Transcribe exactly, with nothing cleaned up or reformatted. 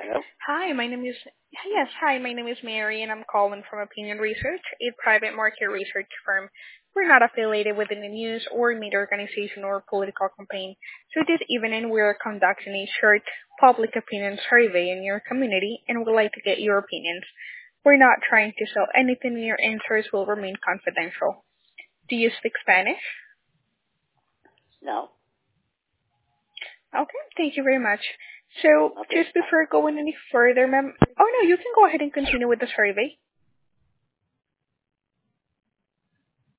Hello? Hi, my name is yes, hi, my name is Mary and I'm calling from Opinion Research, a private market research firm. We're not affiliated with any news or media organization or political campaign. So this evening we're conducting a short public opinion survey in your community and would like to get your opinions. We're not trying to sell anything and your answers will remain confidential. Do you speak Spanish? No? Okay, thank you very much. So Okay. just before going any further, ma'am, oh no, you can go ahead and continue with the survey.